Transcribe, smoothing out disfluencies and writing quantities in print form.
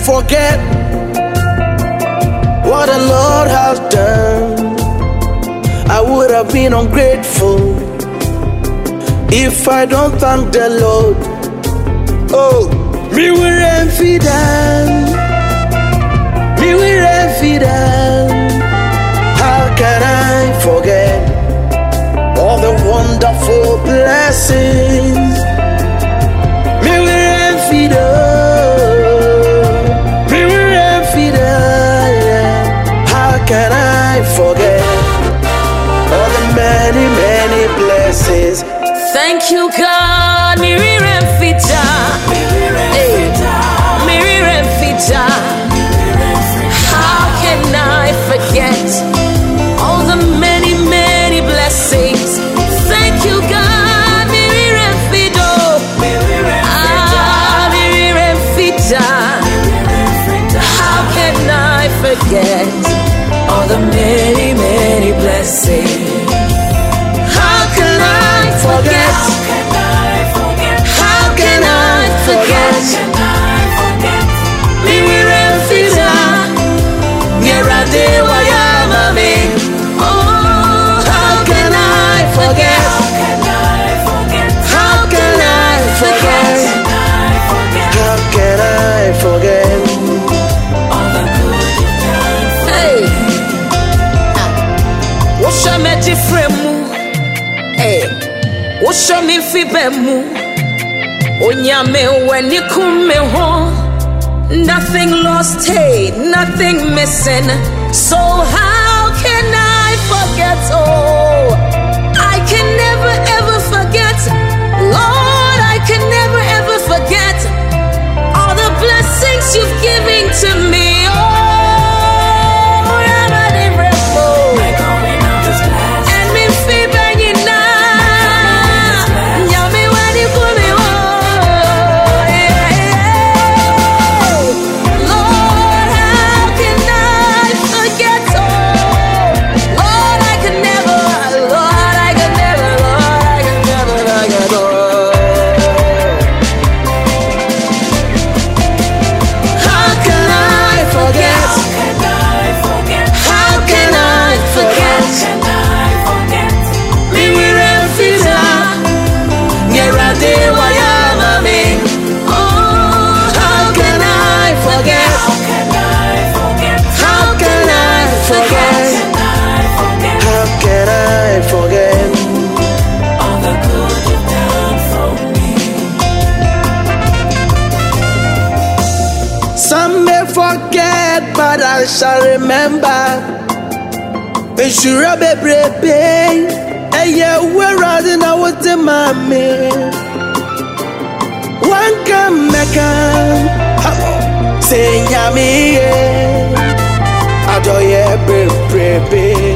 forget what the Lord has done? I would have been ungrateful if I don't thank the Lord. Oh, me will feed them. Me will feed them. How can I forget all the wonderful blessings? Me will feed them. Me will feed them. How can I forget all the many, many blessings? Thank you, God. Miri Remfita. Miri Remfita. How can I forget all the many, many blessings? Thank you, God. Miri Remfito. Miri Remfita. How can I forget all the many, many blessings? How can I forget? How can I forget? Me we refita, nyerade wayamame. Oh, how can I forget? How can I forget? How can I forget? Hey, what's your magic frame? Hey, what's your me fibemu? Onyame when you come home, nothing lost, hey, nothing missing. So how can I forget? Oh, I can never ever forget. Lord, I can never ever forget all the blessings you've given to me. Oh, but I shall remember. Beshura bebrebe, eye wera dina wote mame. One can make say nyami, adoye bebrebe.